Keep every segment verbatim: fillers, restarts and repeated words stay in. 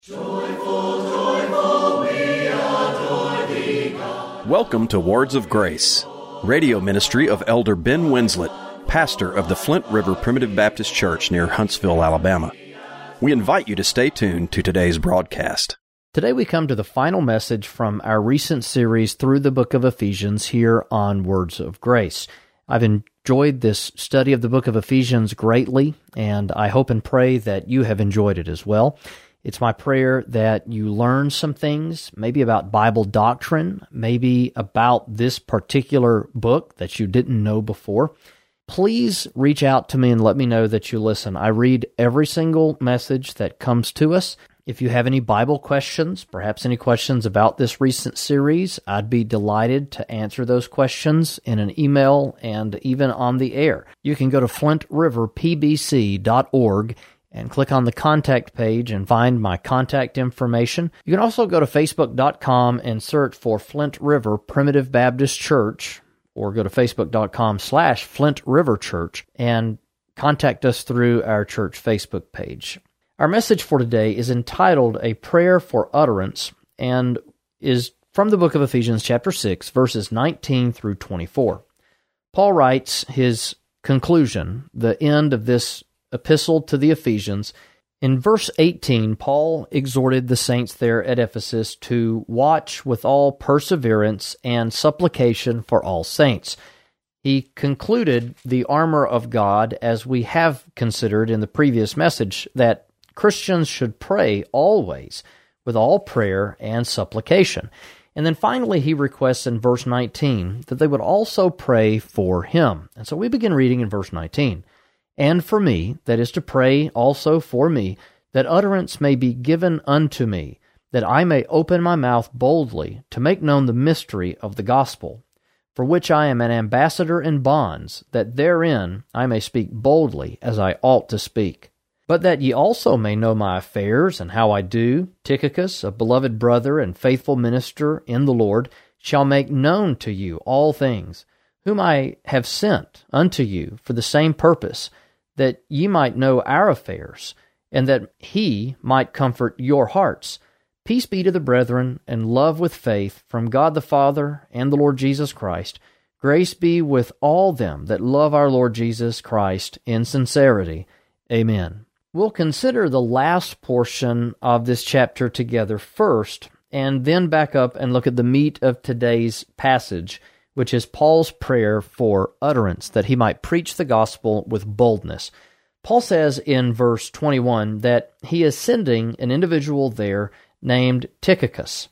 Joyful, joyful, we adore thee, God. Welcome to Words of Grace, radio ministry of Elder Ben Winslet, pastor of the Flint River Primitive Baptist Church near Huntsville, Alabama. We invite you to stay tuned to today's broadcast. Today we come to the final message from our recent series through the book of Ephesians here on Words of Grace. I've enjoyed this study of the book of Ephesians greatly, and I hope and pray that you have enjoyed it as well. It's my prayer that you learn some things, maybe about Bible doctrine, maybe about this particular book that you didn't know before. Please reach out to me and let me know that you listen. I read every single message that comes to us. If you have any Bible questions, perhaps any questions about this recent series, I'd be delighted to answer those questions in an email and even on the air. You can go to flint river p b c dot org and click on the contact page and find my contact information. You can also go to facebook dot com and search for Flint River Primitive Baptist Church, or go to facebook dot com slash Flint River Church and contact us through our church Facebook page. Our message for today is entitled A Prayer for Utterance and is from the book of Ephesians chapter six, verses nineteen through twenty-four. Paul writes his conclusion, the end of this epistle to the Ephesians. In verse eighteen, Paul exhorted the saints there at Ephesus to watch with all perseverance and supplication for all saints. He concluded the armor of God, as we have considered in the previous message, that Christians should pray always with all prayer and supplication. And then finally, he requests in verse nineteen that they would also pray for him. And so we begin reading in verse nineteen. And for me, that is to pray also for me, that utterance may be given unto me, that I may open my mouth boldly to make known the mystery of the gospel, for which I am an ambassador in bonds, that therein I may speak boldly as I ought to speak. But that ye also may know my affairs and how I do, Tychicus, a beloved brother and faithful minister in the Lord, shall make known to you all things, whom I have sent unto you for the same purpose, that ye might know our affairs, and that he might comfort your hearts. Peace be to the brethren, and love with faith from God the Father and the Lord Jesus Christ. Grace be with all them that love our Lord Jesus Christ in sincerity. Amen. We'll consider the last portion of this chapter together first, and then back up and look at the meat of today's passage, which is Paul's prayer for utterance, that he might preach the gospel with boldness. Paul says in verse twenty-one that he is sending an individual there named Tychicus.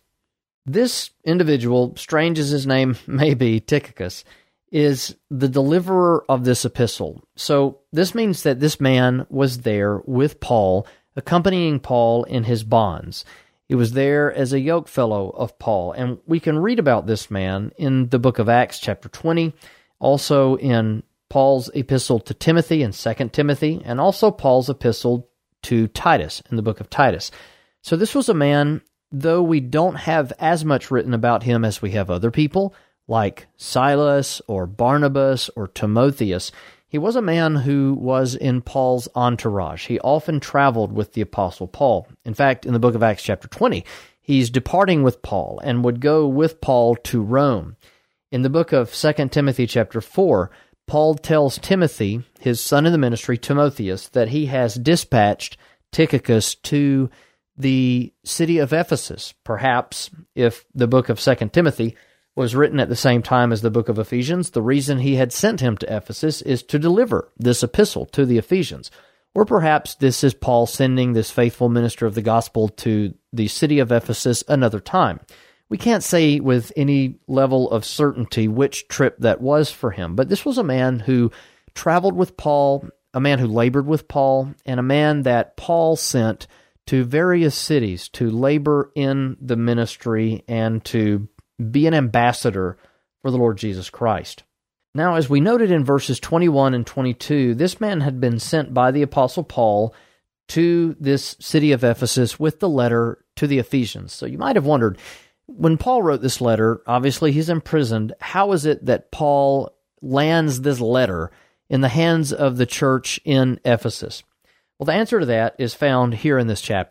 This individual, strange as his name may be, Tychicus, is the deliverer of this epistle. So this means that this man was there with Paul, accompanying Paul in his bonds. He was there as a yokefellow of Paul, and we can read about this man in the book of Acts chapter twenty, also in Paul's epistle to Timothy in Second Timothy, and also Paul's epistle to Titus in the book of Titus. So this was a man, though we don't have as much written about him as we have other people, like Silas or Barnabas or Timotheus, he was a man who was in Paul's entourage. He often traveled with the Apostle Paul. In fact, in the book of Acts chapter twenty, he's departing with Paul and would go with Paul to Rome. In the book of Second Timothy chapter four, Paul tells Timothy, his son in the ministry, Timotheus, that he has dispatched Tychicus to the city of Ephesus. Perhaps if the book of Second Timothy was written at the same time as the book of Ephesians, the reason he had sent him to Ephesus is to deliver this epistle to the Ephesians. Or perhaps this is Paul sending this faithful minister of the gospel to the city of Ephesus another time. We can't say with any level of certainty which trip that was for him, but this was a man who traveled with Paul, a man who labored with Paul, and a man that Paul sent to various cities to labor in the ministry and to be an ambassador for the Lord Jesus Christ. Now, as we noted in verses twenty-one and twenty-two, this man had been sent by the Apostle Paul to this city of Ephesus with the letter to the Ephesians. So you might have wondered, when Paul wrote this letter, obviously he's imprisoned, how is it that Paul lands this letter in the hands of the church in Ephesus? Well, the answer to that is found here in this chapter.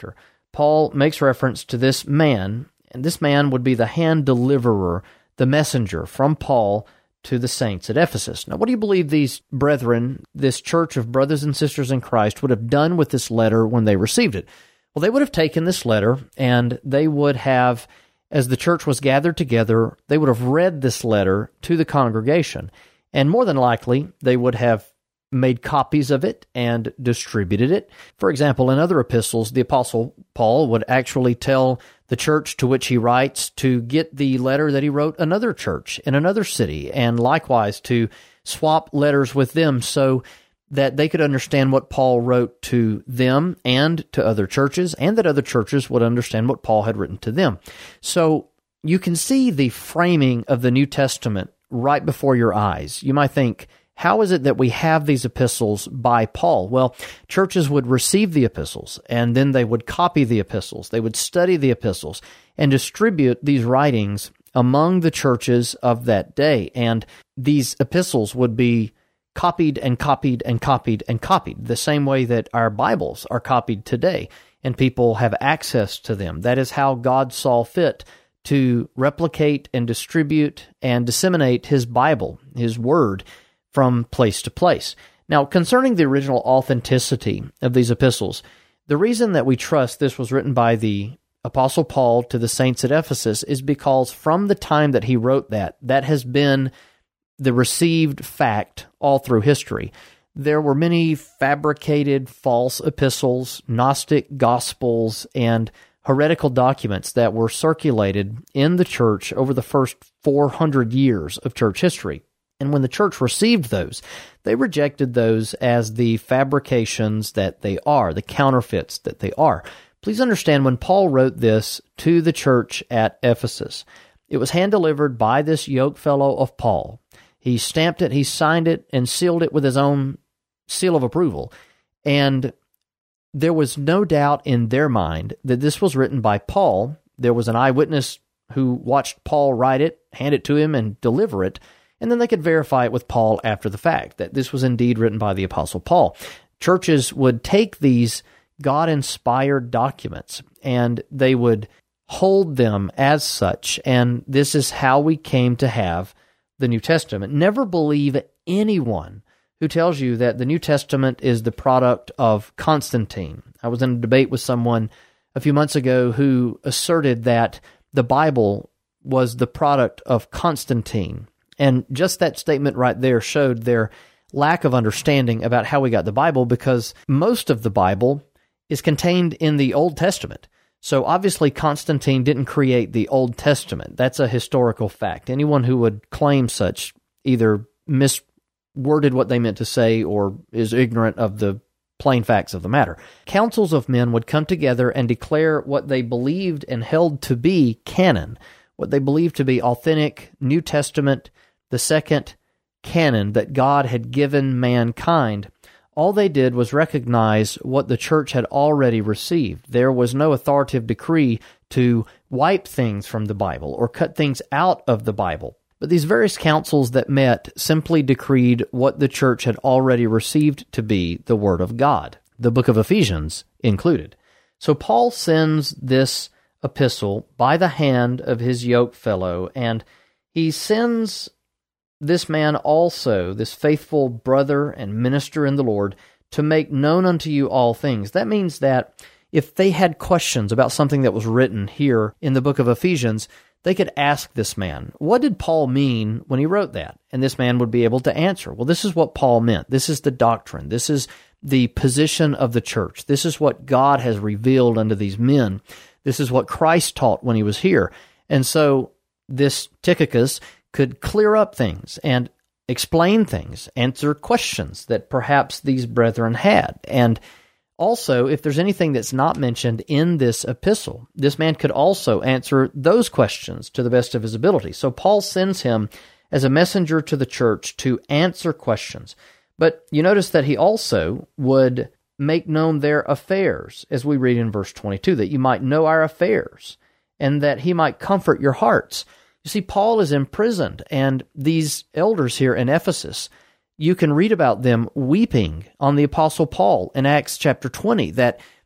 Paul makes reference to this man, and this man would be the hand deliverer, the messenger from Paul to the saints at Ephesus. Now, what do you believe these brethren, this church of brothers and sisters in Christ, would have done with this letter when they received it? Well, they would have taken this letter, and they would have, as the church was gathered together, they would have read this letter to the congregation. And more than likely, they would have made copies of it and distributed it. For example, in other epistles, the Apostle Paul would actually tell the church to which he writes to get the letter that he wrote another church in another city, and likewise to swap letters with them so that they could understand what Paul wrote to them and to other churches, and that other churches would understand what Paul had written to them. So you can see the framing of the New Testament right before your eyes. You might think, how is it that we have these epistles by Paul? Well, churches would receive the epistles, and then they would copy the epistles. They would study the epistles and distribute these writings among the churches of that day. And these epistles would be copied and copied and copied and copied, the same way that our Bibles are copied today, and people have access to them. That is how God saw fit to replicate and distribute and disseminate His Bible, His Word, from place to place. Now, concerning the original authenticity of these epistles, the reason that we trust this was written by the Apostle Paul to the saints at Ephesus is because from the time that he wrote that, that has been the received fact all through history. There were many fabricated false epistles, Gnostic gospels, and heretical documents that were circulated in the church over the first four hundred years of church history. And when the church received those, they rejected those as the fabrications that they are, the counterfeits that they are. Please understand, when Paul wrote this to the church at Ephesus, it was hand-delivered by this yokefellow of Paul. He stamped it, he signed it, and sealed it with his own seal of approval. And there was no doubt in their mind that this was written by Paul. There was an eyewitness who watched Paul write it, hand it to him, and deliver it. And then they could verify it with Paul after the fact, that this was indeed written by the Apostle Paul. Churches would take these God-inspired documents, and they would hold them as such, and this is how we came to have the New Testament. Never believe anyone who tells you that the New Testament is the product of Constantine. I was in a debate with someone a few months ago who asserted that the Bible was the product of Constantine. And just that statement right there showed their lack of understanding about how we got the Bible, because most of the Bible is contained in the Old Testament. So obviously Constantine didn't create the Old Testament. That's a historical fact. Anyone who would claim such either misworded what they meant to say or is ignorant of the plain facts of the matter. Councils of men would come together and declare what they believed and held to be canon, what they believed to be authentic New Testament, the second canon that God had given mankind. All they did was recognize what the church had already received. There was no authoritative decree to wipe things from the Bible or cut things out of the Bible. But these various councils that met simply decreed what the church had already received to be the Word of God, the book of Ephesians included. So Paul sends this epistle by the hand of his yoke fellow, and he sends this man also, this faithful brother and minister in the Lord, to make known unto you all things. That means that if they had questions about something that was written here in the book of Ephesians, they could ask this man, what did Paul mean when he wrote that? And this man would be able to answer, well, this is what Paul meant. This is the doctrine. This is the position of the church. This is what God has revealed unto these men. This is what Christ taught when he was here. And so this Tychicus could clear up things and explain things, answer questions that perhaps these brethren had. And also, if there's anything that's not mentioned in this epistle, this man could also answer those questions to the best of his ability. So Paul sends him as a messenger to the church to answer questions. But you notice that he also would make known their affairs, as we read in verse twenty-two, that you might know our affairs, and that he might comfort your hearts. You see, Paul is imprisoned, and these elders here in Ephesus, you can read about them weeping on the Apostle Paul in Acts chapter twenty, that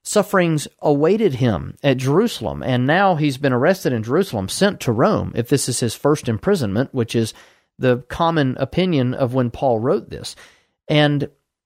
Sufferings awaited him at Jerusalem, and now he's been arrested in Jerusalem, sent to Rome, if this is his first imprisonment, which is the common opinion of when Paul wrote this. And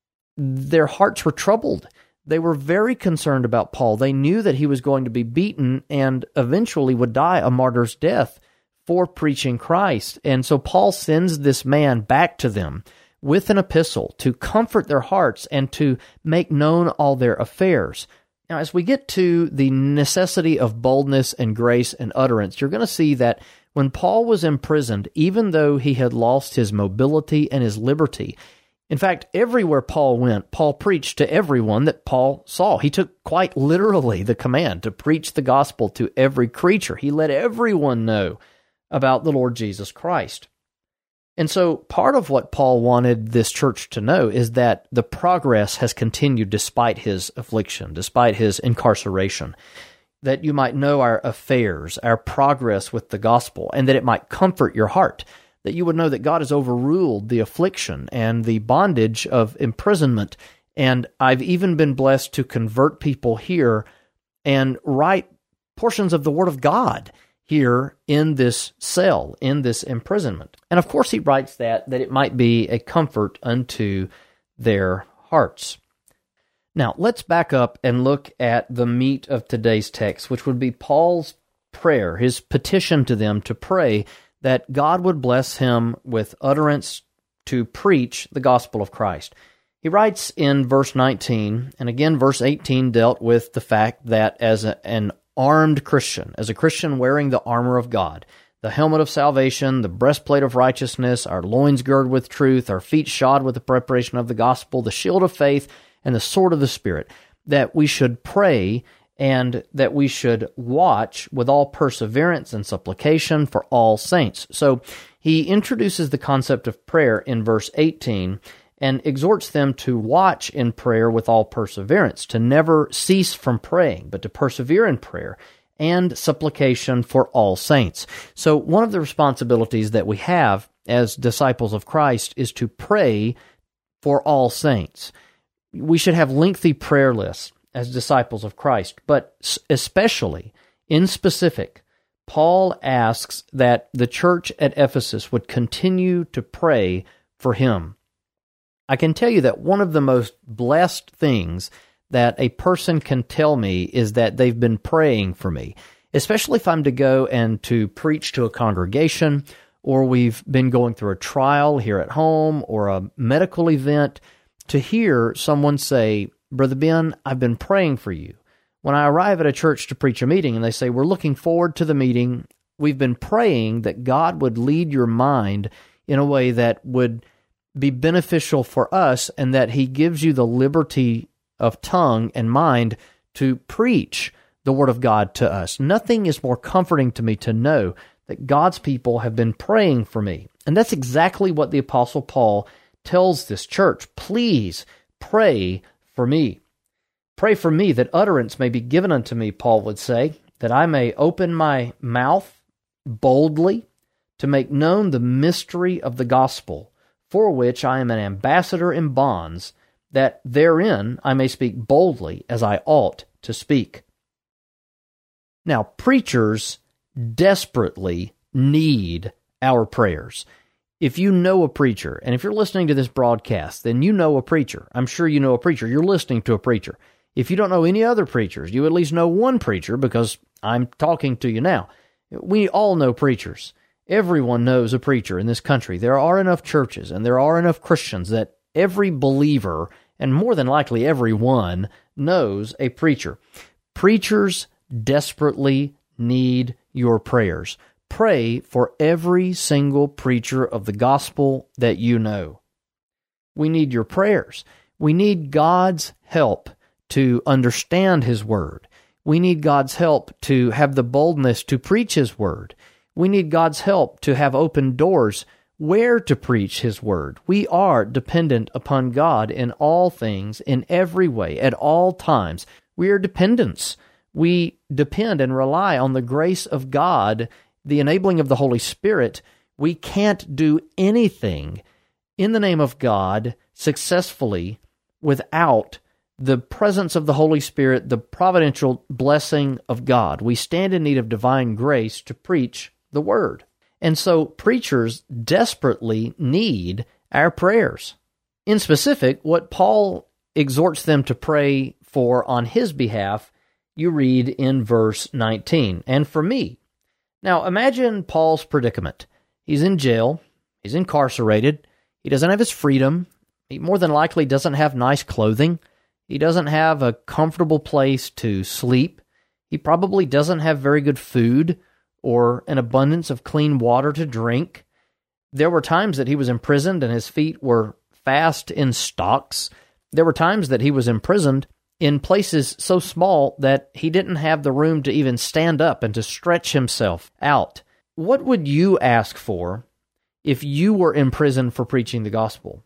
their hearts were troubled. They were very concerned about Paul. They knew that he was going to be beaten and eventually would die a martyr's death for preaching Christ. And so Paul sends this man back to them with an epistle to comfort their hearts and to make known all their affairs. Now, as we get to the necessity of boldness and grace and utterance, you're going to see that when Paul was imprisoned, even though he had lost his mobility and his liberty, in fact, everywhere Paul went, Paul preached to everyone that Paul saw. He took quite literally the command to preach the gospel to every creature. He let everyone know about the Lord Jesus Christ. And so part of what Paul wanted this church to know is that the progress has continued despite his affliction, despite his incarceration, that you might know our affairs, our progress with the gospel, and that it might comfort your heart, that you would know that God has overruled the affliction and the bondage of imprisonment. And I've even been blessed to convert people here and write portions of the Word of God here in this cell, in this imprisonment. And of course he writes that, that it might be a comfort unto their hearts. Now, let's back up and look at the meat of today's text, which would be Paul's prayer, his petition to them to pray that God would bless him with utterance to preach the gospel of Christ. He writes in verse nineteen, and again verse eighteen dealt with the fact that as a, an armed Christian, as a Christian wearing the armor of God, the helmet of salvation, the breastplate of righteousness, our loins girded with truth, our feet shod with the preparation of the gospel, the shield of faith, and the sword of the Spirit, that we should pray and that we should watch with all perseverance and supplication for all saints. So he introduces the concept of prayer in verse eighteen and exhorts them to watch in prayer with all perseverance, to never cease from praying, but to persevere in prayer and supplication for all saints. So one of the responsibilities that we have as disciples of Christ is to pray for all saints. We should have lengthy prayer lists as disciples of Christ, but especially, in specific, Paul asks that the church at Ephesus would continue to pray for him. I can tell you that one of the most blessed things that a person can tell me is that they've been praying for me, especially if I'm to go and to preach to a congregation, or we've been going through a trial here at home or a medical event, to hear someone say, "Brother Ben, I've been praying for you." When I arrive at a church to preach a meeting and they say, "We're looking forward to the meeting, we've been praying that God would lead your mind in a way that would be beneficial for us and that He gives you the liberty of tongue and mind to preach the Word of God to us." Nothing is more comforting to me to know that God's people have been praying for me. And that's exactly what the Apostle Paul tells this church. Please pray for me. Pray for me that utterance may be given unto me, Paul would say, that I may open my mouth boldly to make known the mystery of the gospel, for which I am an ambassador in bonds, that therein I may speak boldly as I ought to speak. Now, preachers desperately need our prayers. If you know a preacher, and if you're listening to this broadcast, then you know a preacher. I'm sure you know a preacher. You're listening to a preacher. If you don't know any other preachers, you at least know one preacher because I'm talking to you now. We all know preachers. Everyone knows a preacher in this country. There are enough churches and there are enough Christians that every believer, and more than likely everyone, knows a preacher. Preachers desperately need your prayers. Pray for every single preacher of the gospel that you know. We need your prayers. We need God's help to understand His Word. We need God's help to have the boldness to preach His Word. We need God's help to have open doors where to preach His Word. We are dependent upon God in all things, in every way, at all times. We are dependents. We depend and rely on the grace of God, the enabling of the Holy Spirit. We can't do anything in the name of God successfully without the presence of the Holy Spirit, the providential blessing of God. We stand in need of divine grace to preach the Word. And so preachers desperately need our prayers. In specific, what Paul exhorts them to pray for on his behalf, you read in verse nineteen, and for me. Now imagine Paul's predicament. He's in jail, he's incarcerated, he doesn't have his freedom, he more than likely doesn't have nice clothing, he doesn't have a comfortable place to sleep, he probably doesn't have very good food or an abundance of clean water to drink. There were times that he was imprisoned and his feet were fast in stocks. There were times that he was imprisoned in places so small that he didn't have the room to even stand up and to stretch himself out. What would you ask for if you were in prison for preaching the gospel?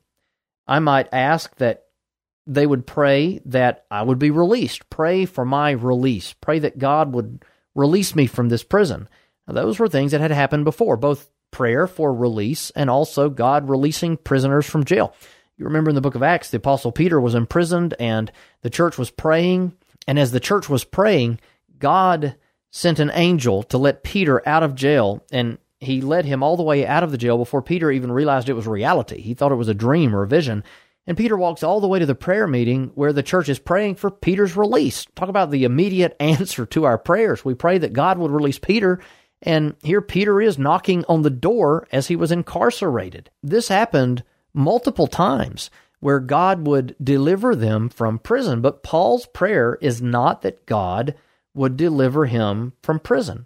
I might ask that they would pray that I would be released. Pray for my release. Pray that God would release me from this prison. Now, those were things that had happened before, both prayer for release and also God releasing prisoners from jail. You remember in the book of Acts, the Apostle Peter was imprisoned and the church was praying. And as the church was praying, God sent an angel to let Peter out of jail, and he led him all the way out of the jail before Peter even realized it was reality. He thought it was a dream or a vision. And Peter walks all the way to the prayer meeting where the church is praying for Peter's release. Talk about the immediate answer to our prayers. We pray that God would release Peter, and here Peter is knocking on the door as he was incarcerated. This happened multiple times where God would deliver them from prison. But Paul's prayer is not that God would deliver him from prison.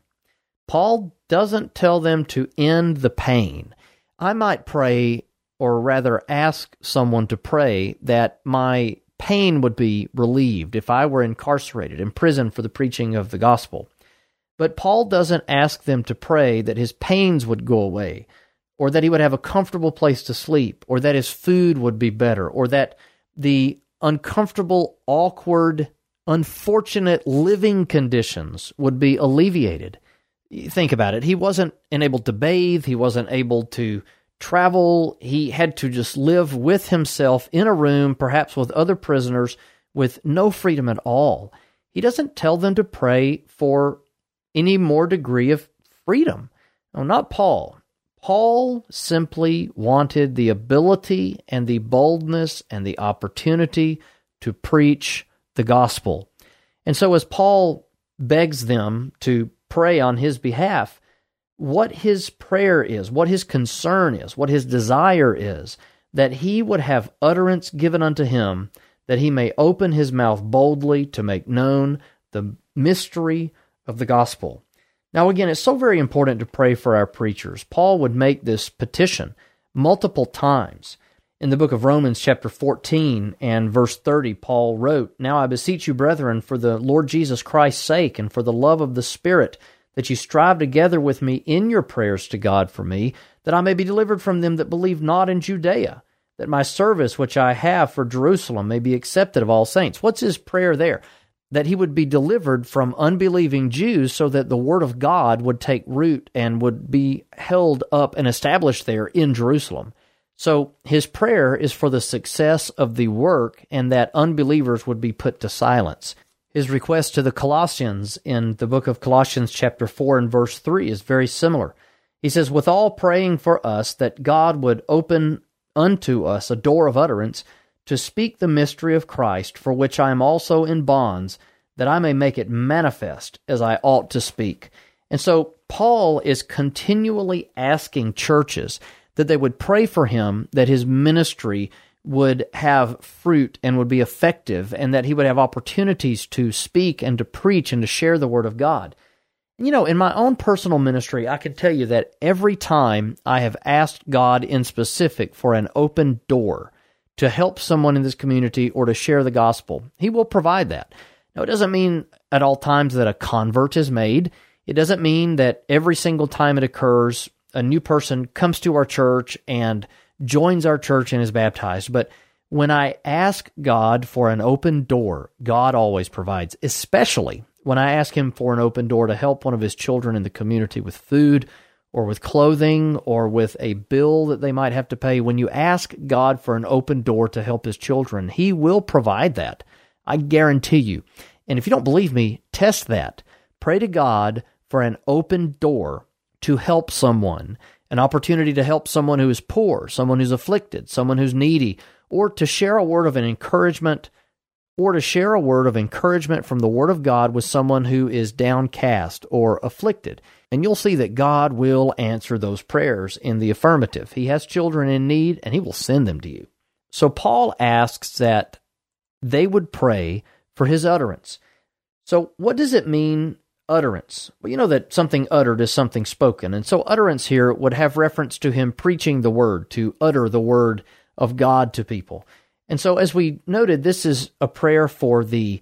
Paul doesn't tell them to end the pain. I might pray, or rather ask someone to pray, that my pain would be relieved if I were incarcerated, in prison for the preaching of the gospel. But Paul doesn't ask them to pray that his pains would go away, or that he would have a comfortable place to sleep, or that his food would be better, or that the uncomfortable, awkward, unfortunate living conditions would be alleviated. Think about it. He wasn't enabled to bathe. He wasn't able to travel. He had to just live with himself in a room, perhaps with other prisoners, with no freedom at all. He doesn't tell them to pray for any more degree of freedom. No, not Paul. Paul simply wanted the ability and the boldness and the opportunity to preach the gospel. And so as Paul begs them to pray on his behalf, what his prayer is, what his concern is, what his desire is, that he would have utterance given unto him, that he may open his mouth boldly to make known the mystery of the gospel. Now again, it's so very important to pray for our preachers. Paul would make this petition multiple times. In the book of Romans chapter fourteen and verse thirty, Paul wrote, "Now I beseech you, brethren, for the Lord Jesus Christ's sake and for the love of the Spirit, that you strive together with me in your prayers to God for me, that I may be delivered from them that believe not in Judea, that my service which I have for Jerusalem may be accepted of all saints." What's his prayer there? That he would be delivered from unbelieving Jews so that the word of God would take root and would be held up and established there in Jerusalem. So his prayer is for the success of the work and that unbelievers would be put to silence. His request to the Colossians in the book of Colossians chapter four and verse three is very similar. He says, "Withal praying for us that God would open unto us a door of utterance to speak the mystery of Christ, for which I am also in bonds, that I may make it manifest as I ought to speak." And so Paul is continually asking churches that they would pray for him, that his ministry would have fruit and would be effective, and that he would have opportunities to speak and to preach and to share the word of God. You know, in my own personal ministry, I can tell you that every time I have asked God in specific for an open door to help someone in this community or to share the gospel, he will provide that. Now, it doesn't mean at all times that a convert is made. It doesn't mean that every single time it occurs, a new person comes to our church and joins our church and is baptized. But when I ask God for an open door, God always provides, especially when I ask him for an open door to help one of his children in the community with food or with clothing or with a bill that they might have to pay. When you ask God for an open door to help his children, he will provide that. I guarantee you. And if you don't believe me, test that. Pray to God for an open door to help someone, an opportunity to help someone who is poor, someone who's afflicted, someone who's needy, or to share a word of an encouragement, or to share a word of encouragement from the Word of God with someone who is downcast or afflicted. And you'll see that God will answer those prayers in the affirmative. He has children in need, and He will send them to you. So Paul asks that they would pray for his utterance. So what does it mean, utterance? Well, you know that something uttered is something spoken, and so utterance here would have reference to him preaching the Word, to utter the Word of God to people. And so as we noted, this is a prayer for the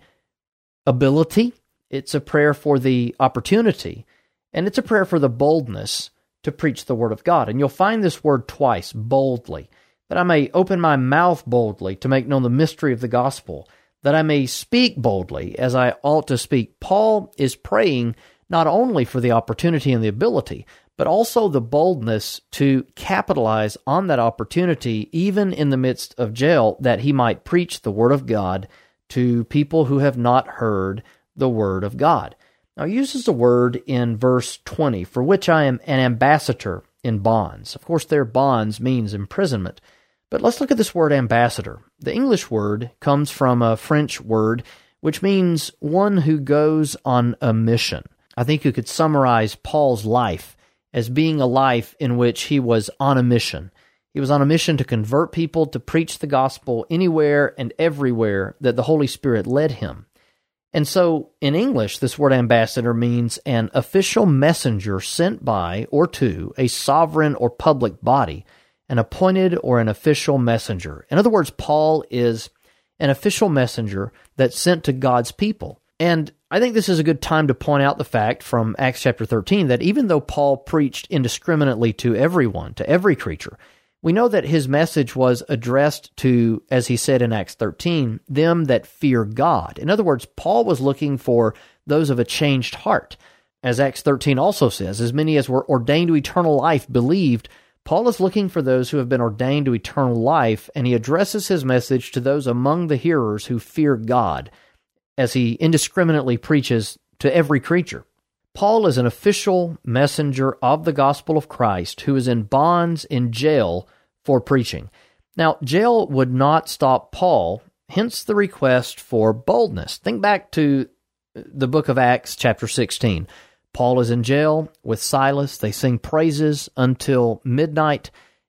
ability, it's a prayer for the opportunity, and it's a prayer for the boldness to preach the Word of God. And you'll find this word twice, boldly, that I may open my mouth boldly to make known the mystery of the gospel, that I may speak boldly as I ought to speak. Paul is praying not only for the opportunity and the ability, but also the boldness to capitalize on that opportunity, even in the midst of jail, that he might preach the Word of God to people who have not heard the Word of God. Now, he uses the word in verse twenty, for which I am an ambassador in bonds. Of course, their bonds means imprisonment. But let's look at this word ambassador. The English word comes from a French word, which means one who goes on a mission. I think you could summarize Paul's life as being a life in which he was on a mission. He was on a mission to convert people, to preach the gospel anywhere and everywhere that the Holy Spirit led him. And so, in English, this word ambassador means an official messenger sent by or to a sovereign or public body, an appointed or an official messenger. In other words, Paul is an official messenger that's sent to God's people. And I think this is a good time to point out the fact from Acts chapter thirteen that even though Paul preached indiscriminately to everyone, to every creature, we know that his message was addressed to, as he said in Acts thirteen, them that fear God. In other words, Paul was looking for those of a changed heart. As Acts thirteen also says, as many as were ordained to eternal life believed. Paul is looking for those who have been ordained to eternal life, and he addresses his message to those among the hearers who fear God, as he indiscriminately preaches to every creature. Paul is an official messenger of the gospel of Christ who is in bonds in jail for preaching. Now, jail would not stop Paul, hence the request for boldness. Think back to the book of Acts, chapter sixteen. Paul is in jail with Silas. They sing praises until midnight,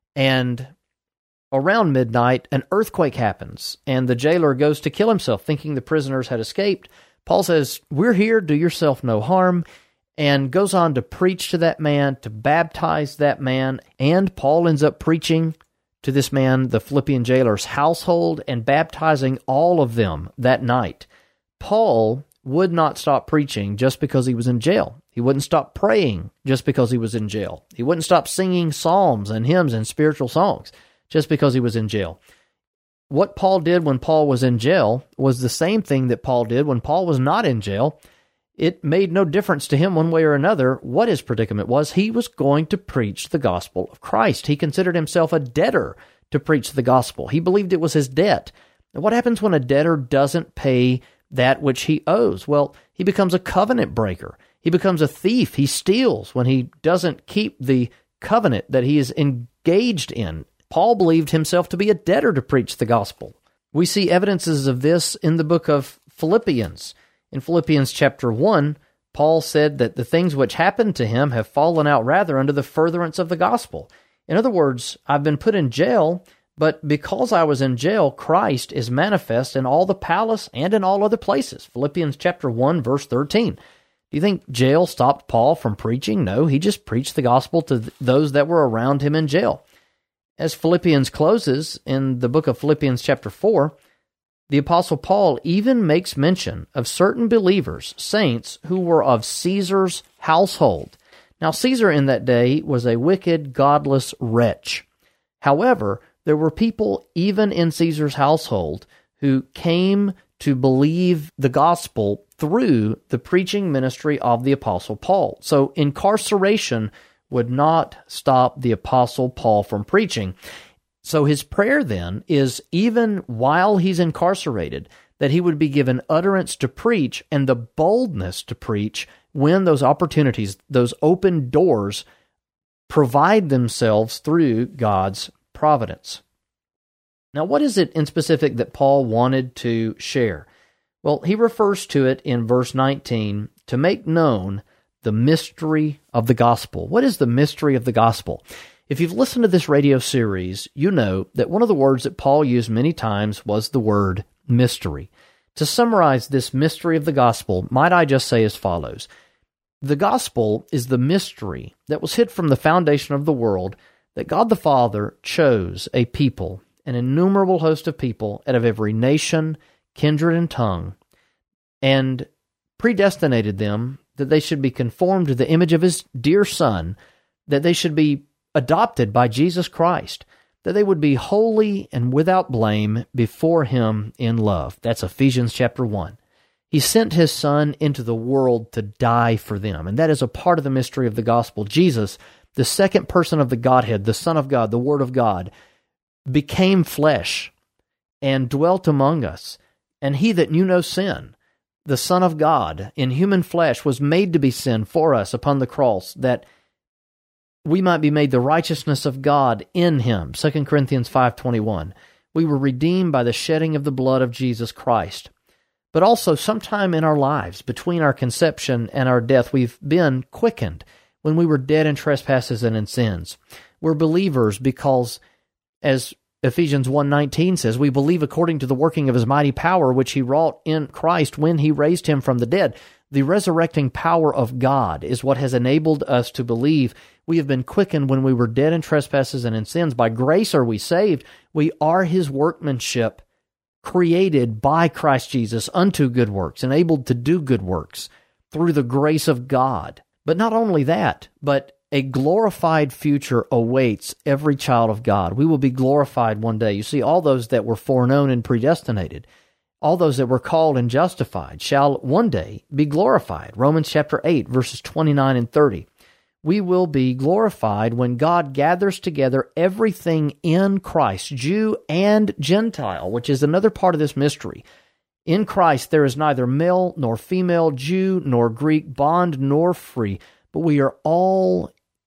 and around midnight, an earthquake happens, and the jailer goes to kill himself, thinking the prisoners had escaped. Paul says, "We're here, do yourself no harm," and goes on to preach to that man, to baptize that man, and Paul ends up preaching to this man, the Philippian jailer's household, and baptizing all of them that night. Paul would not stop preaching just because he was in jail. He wouldn't stop praying just because he was in jail. He wouldn't stop singing psalms and hymns and spiritual songs just because he was in jail. What Paul did when Paul was in jail was the same thing that Paul did when Paul was not in jail. It made no difference to him one way or another what his predicament was. He was going to preach the gospel of Christ. He considered himself a debtor to preach the gospel. He believed it was his debt. And what happens when a debtor doesn't pay that which he owes? Well, he becomes a covenant breaker. He becomes a thief. He steals when he doesn't keep the covenant that he is engaged in. Paul believed himself to be a debtor to preach the gospel. We see evidences of this in the book of Philippians. In Philippians chapter one, Paul said that the things which happened to him have fallen out rather under the furtherance of the gospel. In other words, I've been put in jail, but because I was in jail, Christ is manifest in all the palace and in all other places. Philippians chapter one, verse thirteen. Do you think jail stopped Paul from preaching? No, he just preached the gospel to th- those that were around him in jail. As Philippians closes in the book of Philippians chapter four, the Apostle Paul even makes mention of certain believers, saints, who were of Caesar's household. Now, Caesar in that day was a wicked, godless wretch. However, there were people even in Caesar's household who came to believe the gospel through the preaching ministry of the Apostle Paul. So incarceration would not stop the Apostle Paul from preaching. So his prayer then is, even while he's incarcerated, that he would be given utterance to preach and the boldness to preach when those opportunities, those open doors, provide themselves through God's providence. Now, what is it in specific that Paul wanted to share? Well, he refers to it in verse nineteen, to make known the mystery of the gospel. What is the mystery of the gospel? If you've listened to this radio series, you know that one of the words that Paul used many times was the word mystery. To summarize this mystery of the gospel, might I just say as follows: the gospel is the mystery that was hid from the foundation of the world, that God the Father chose a people, an innumerable host of people out of every nation, kindred, and tongue, and predestinated them that they should be conformed to the image of His dear Son, that they should be adopted by Jesus Christ, that they would be holy and without blame before Him in love. That's Ephesians chapter one. He sent His Son into the world to die for them, and that is a part of the mystery of the gospel. Jesus, the second person of the Godhead, the Son of God, the Word of God, became flesh and dwelt among us, and He that knew no sin, the Son of God, in human flesh, was made to be sin for us upon the cross, that we might be made the righteousness of God in Him. Second Corinthians five twenty-one. We were redeemed by the shedding of the blood of Jesus Christ. But also, sometime in our lives, between our conception and our death, we've been quickened when we were dead in trespasses and in sins. We're believers because, as Ephesians one nineteen says, we believe according to the working of His mighty power, which He wrought in Christ when He raised Him from the dead. The resurrecting power of God is what has enabled us to believe we have been quickened when we were dead in trespasses and in sins. By grace are we saved. We are His workmanship, created by Christ Jesus unto good works, enabled to do good works through the grace of God. But not only that, but a glorified future awaits every child of God. We will be glorified one day. You see, all those that were foreknown and predestinated, all those that were called and justified, shall one day be glorified. Romans chapter eight, verses twenty-nine and thirty. We will be glorified when God gathers together everything in Christ, Jew and Gentile, which is another part of this mystery. In Christ there is neither male nor female, Jew nor Greek, bond nor free, but we are all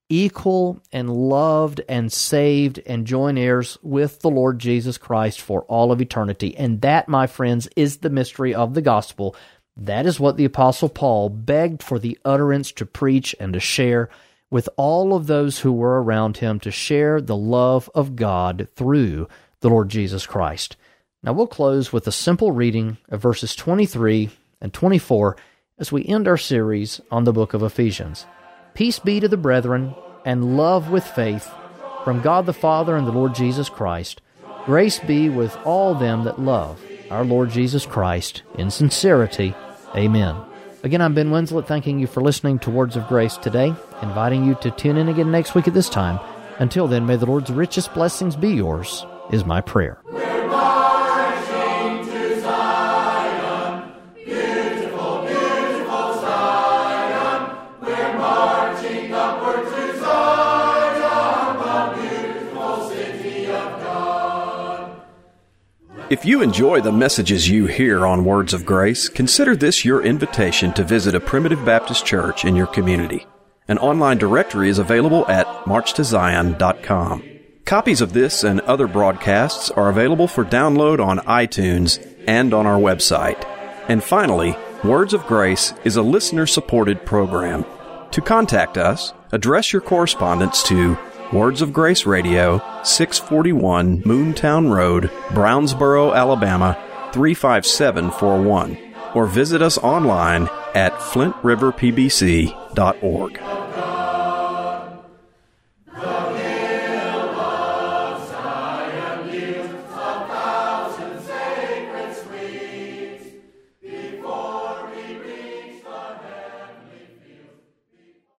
equal and loved and saved and joint heirs with the Lord Jesus Christ for all of eternity. And that, my friends, is the mystery of the gospel. That is what the Apostle Paul begged for the utterance to preach and to share with all of those who were around him, to share the love of God through the Lord Jesus Christ. Now we'll close with a simple reading of verses twenty-three and twenty-four as we end our series on the book of Ephesians. Peace be to the brethren, and love with faith, from God the Father and the Lord Jesus Christ. Grace be with all them that love our Lord Jesus Christ in sincerity. Amen. Again, I'm Ben Winslet, thanking you for listening to Words of Grace today, inviting you to tune in again next week at this time. Until then, may the Lord's richest blessings be yours, is my prayer. If you enjoy the messages you hear on Words of Grace, consider this your invitation to visit a Primitive Baptist church in your community. An online directory is available at march to zion dot com. Copies of this and other broadcasts are available for download on iTunes and on our website. And finally, Words of Grace is a listener-supported program. To contact us, address your correspondence to Words of Grace Radio, six forty-one Moontown Road, Brownsboro, Alabama, three five seven four one, or visit us online at flint river p b c dot org.